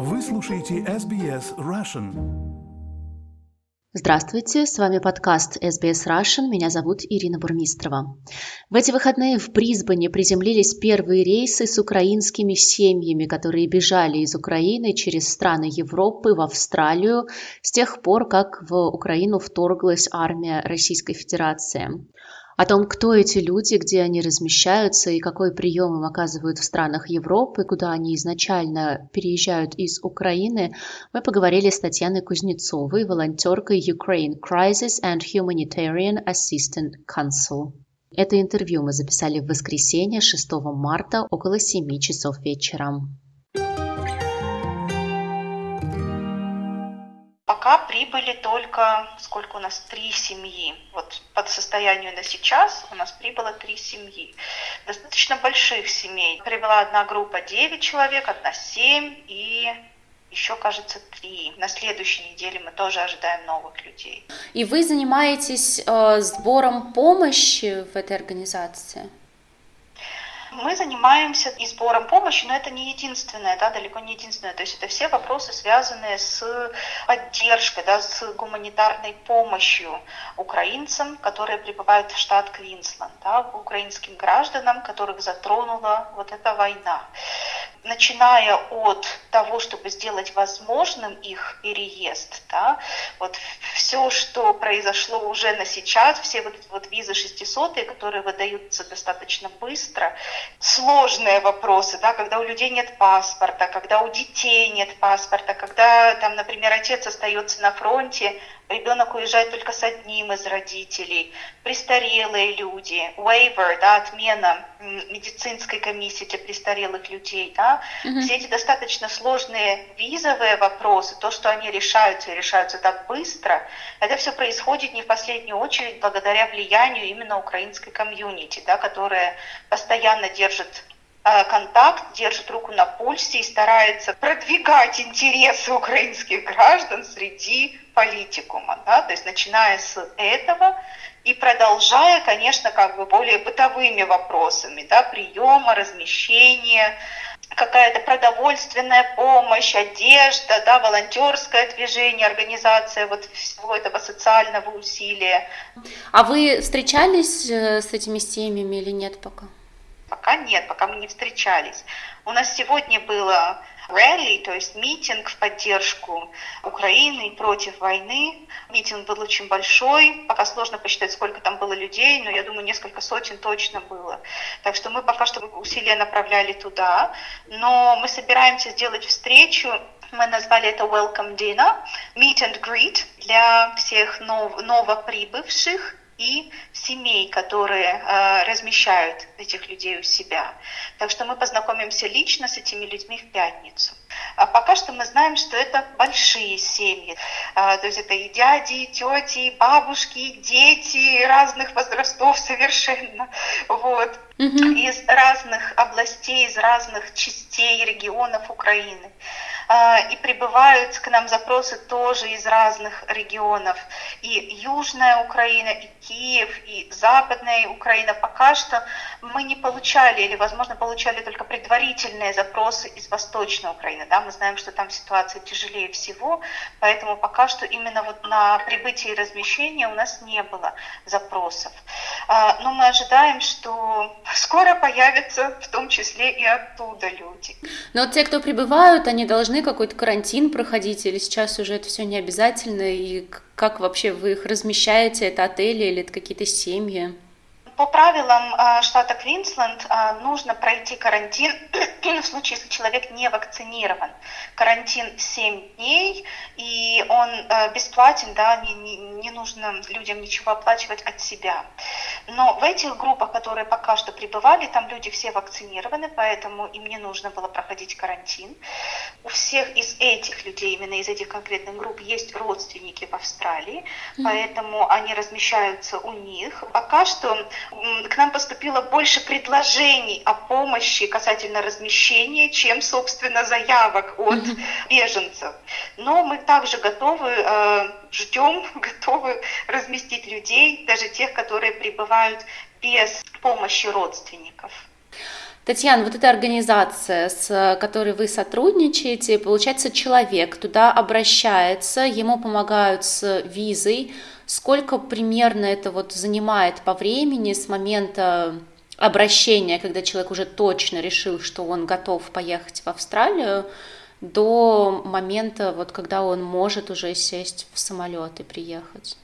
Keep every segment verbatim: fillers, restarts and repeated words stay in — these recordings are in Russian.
Вы слушаете эс би эс Russian. Здравствуйте, с вами подкаст эс би эс Russian, меня зовут Ирина Бурмистрова. В эти выходные в Брисбене приземлились первые рейсы с украинскими семьями, которые бежали из Украины через страны Европы в Австралию с тех пор, как в Украину вторглась армия Российской Федерации. О том, кто эти люди, где они размещаются и какой прием им оказывают в странах Европы, куда они изначально переезжают из Украины, мы поговорили с Татьяной Кузнецовой, волонтеркой Ukraine Crisis and Humanitarian Assistance Council. Это интервью мы записали в воскресенье, шестого марта, около семи часов вечера. Пока прибыли только, сколько у нас, три семьи. Вот по состоянию на сейчас у нас прибыло три семьи. Достаточно больших семей. Прибыла одна группа девять человек, одна семь и еще, кажется, три. На следующей неделе мы тоже ожидаем новых людей. И вы занимаетесь э, сбором помощи в этой организации? Мы занимаемся и сбором помощи, но это не единственное, да, далеко не единственное. То есть это все вопросы, связанные с поддержкой, да, с гуманитарной помощью украинцам, которые прибывают в штат Квинсленд, да, украинским гражданам, которых затронула вот эта война. Начиная от того, чтобы сделать возможным их переезд, да, вот все, что произошло уже на сейчас, все вот эти вот визы шестисотые, которые выдаются достаточно быстро, сложные вопросы, да, когда у людей нет паспорта, когда у детей нет паспорта, когда, там, например, отец остается на фронте, ребенок уезжает только с одним из родителей, престарелые люди, waiver, да, отмена медицинской комиссии для престарелых людей, да, mm-hmm. все эти достаточно сложные визовые вопросы, то, что они решаются и решаются так быстро, это все происходит не в последнюю очередь благодаря влиянию именно украинской комьюнити, да, которая постоянно держит контакт, держит руку на пульсе и старается продвигать интересы украинских граждан среди политикума, да, то есть начиная с этого и продолжая, конечно, как бы более бытовыми вопросами, да, приема, размещения, какая-то продовольственная помощь, одежда, да, волонтерское движение, организация вот всего этого социального усилия. А вы встречались с этими семьями или нет пока? Пока нет, пока мы не встречались. У нас сегодня было ралли, то есть митинг в поддержку Украины против войны. Митинг был очень большой, пока сложно посчитать, сколько там было людей, но я думаю, несколько сотен точно было. Так что мы пока что усилия направляли туда, но мы собираемся сделать встречу. Мы назвали это Welcome Dinner, Meet and Greet для всех нов- новоприбывших и семей, которые э, размещают этих людей у себя. Так что мы познакомимся лично с этими людьми в пятницу. А пока что мы знаем, что это большие семьи. А, то есть это и дяди, и тети, и бабушки, и дети разных возрастов совершенно. Вот. Mm-hmm. Из разных областей, из разных частей регионов Украины. И прибывают к нам запросы тоже из разных регионов. И Южная Украина, и Киев, и Западная Украина. Пока что мы не получали, или, возможно, получали только предварительные запросы из Восточной Украины. Да? Мы знаем, что там ситуация тяжелее всего, поэтому пока что именно вот на прибытие и размещение у нас не было запросов. Но мы ожидаем, что скоро появятся в том числе и оттуда люди. Но вот те, кто прибывают, они должны какой-то карантин проходить, или сейчас уже это все не обязательно, и как вообще вы их размещаете, это отели или это какие-то семьи? По правилам штата Квинсленд нужно пройти карантин в случае, если человек не вакцинирован. Карантин семь дней, и он бесплатен, да, не, не, не нужно людям ничего оплачивать от себя. Но в этих группах, которые пока что прибывали, там люди все вакцинированы, поэтому им не нужно было проходить карантин. У всех из этих людей, именно из этих конкретных групп, есть родственники в Австралии, mm-hmm. поэтому они размещаются у них. Пока что к нам поступило больше предложений о помощи касательно размещения, чем, собственно, заявок от mm-hmm. беженцев. Но мы также готовы, э, ждем, готовы разместить людей, даже тех, которые прибывают без помощи родственников. Татьяна, вот эта организация, с которой вы сотрудничаете, получается, человек туда обращается, ему помогают с визой. Сколько примерно это вот занимает по времени с момента обращения, когда человек уже точно решил, что он готов поехать в Австралию, до момента, вот, когда он может уже сесть в самолет и приехать?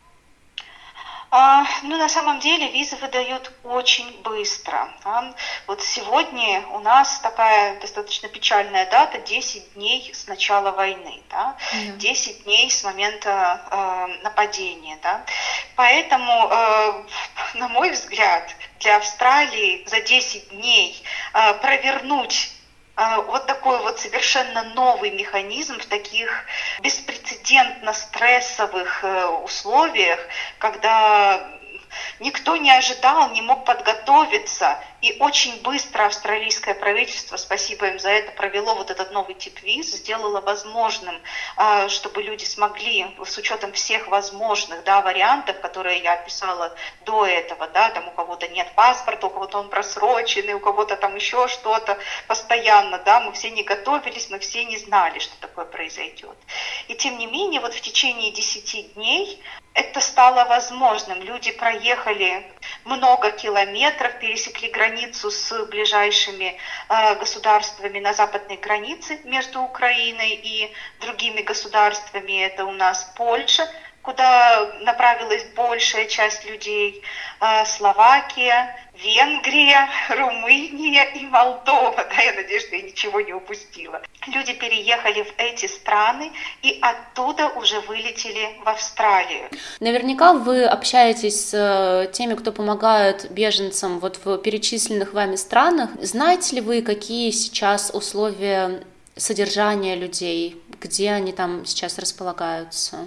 А, ну, на самом деле визы выдают очень быстро. Да. Вот сегодня у нас такая достаточно печальная дата, десять дней с начала войны, да, yeah. десять дней с момента э, нападения. Да. Поэтому, э, на мой взгляд, для Австралии за десять дней э, провернуть вот такой вот совершенно новый механизм в таких беспрецедентно стрессовых условиях, когда никто не ожидал, не мог подготовиться. И очень быстро австралийское правительство, спасибо им за это, провело вот этот новый тип виз, сделало возможным, чтобы люди смогли, с учетом всех возможных, да, вариантов, которые я описала до этого, да, там у кого-то нет паспорта, у кого-то он просроченный, у кого-то там еще что-то постоянно, да, мы все не готовились, мы все не знали, что такое произойдет. И тем не менее, вот в течение десяти дней это стало возможным. Люди проехали много километров, пересекли границу с ближайшими э, государствами на западной границе между Украиной и другими государствами. Это у нас Польша, куда направилась большая часть людей, э, Словакия, Венгрия, Румыния и Молдова. Да, я надеюсь, что я ничего не упустила. Люди переехали в эти страны и оттуда уже вылетели в Австралию. Наверняка вы общаетесь с теми, кто помогает беженцам вот в перечисленных вами странах. Знаете ли вы, какие сейчас условия содержания людей, где они там сейчас располагаются?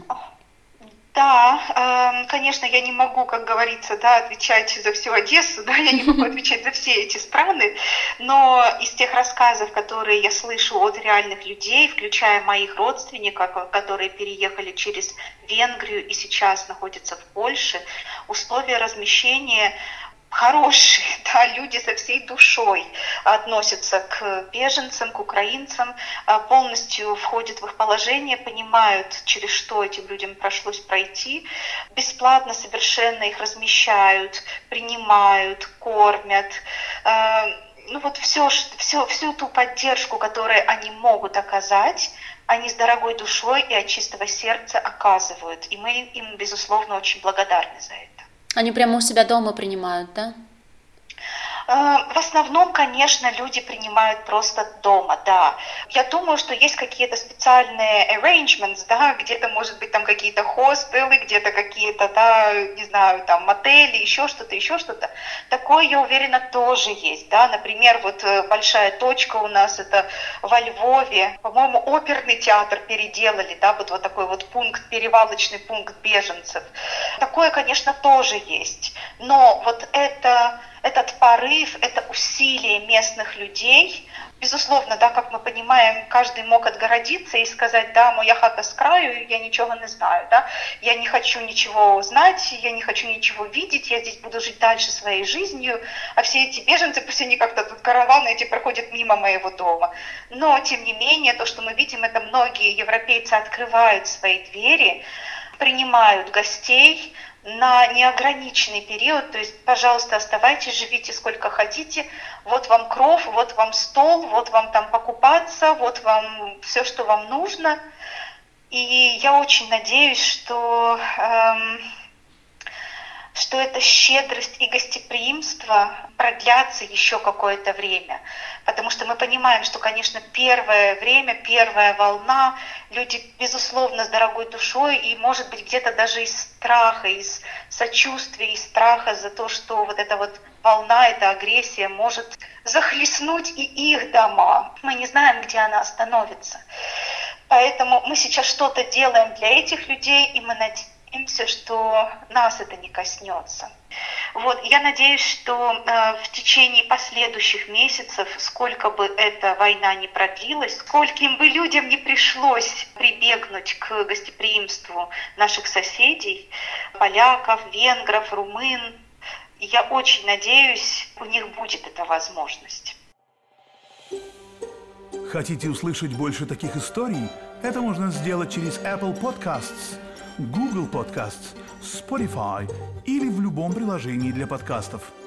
Да, конечно, я не могу, как говорится, да, отвечать за всю Одессу, да, я не могу отвечать за все эти страны, но из тех рассказов, которые я слышу от реальных людей, включая моих родственников, которые переехали через Венгрию и сейчас находятся в Польше, условия размещения хорошие, да, люди со всей душой относятся к беженцам, к украинцам, полностью входят в их положение, понимают, через что этим людям пришлось пройти, бесплатно совершенно их размещают, принимают, кормят. Ну вот все, все, всю ту поддержку, которую они могут оказать, они с дорогой душой и от чистого сердца оказывают. И мы им, безусловно, очень благодарны за это. Они прямо у себя дома принимают, да? В основном, конечно, люди принимают просто дома, да. Я думаю, что есть какие-то специальные arrangements, да, где-то, может быть, там какие-то хостелы, где-то какие-то, да, не знаю, там мотели, еще что-то, еще что-то. Такое, я уверена, тоже есть, да. Например, вот большая точка у нас, это во Львове, по-моему, оперный театр переделали, да, вот, вот такой вот пункт, перевалочный пункт беженцев. Такое, конечно, тоже есть. Но вот это... Этот порыв, это усилие местных людей. Безусловно, да, как мы понимаем, каждый мог отгородиться и сказать, да, моя хата с краю, я ничего не знаю, да, я не хочу ничего знать, я не хочу ничего видеть, я здесь буду жить дальше своей жизнью, а все эти беженцы, пусть они как-то тут караваны эти проходят мимо моего дома. Но, тем не менее, то, что мы видим, это многие европейцы открывают свои двери, принимают гостей на неограниченный период, то есть, пожалуйста, оставайтесь, живите сколько хотите, вот вам кров, вот вам стол, вот вам там покупаться, вот вам все, что вам нужно. И я очень надеюсь, что, эм, что эта щедрость и гостеприимство продлятся еще какое-то время. Потому что мы понимаем, что, конечно, первое время, первая волна, люди, безусловно, с дорогой душой, и, может быть, где-то даже из страха, из сочувствия, из страха за то, что вот эта вот волна, эта агрессия может захлестнуть и их дома. Мы не знаем, где она остановится. Поэтому мы сейчас что-то делаем для этих людей, и мы надеемся, что нас это не коснется. Вот, я надеюсь, что э, в течение последующих месяцев, сколько бы эта война ни продлилась, скольким бы людям не пришлось прибегнуть к гостеприимству наших соседей, поляков, венгров, румын И я очень надеюсь, у них будет эта возможность. Хотите услышать больше таких историй? Это можно сделать через Apple Podcasts, Google Podcasts, Spotify или в любом приложении для подкастов.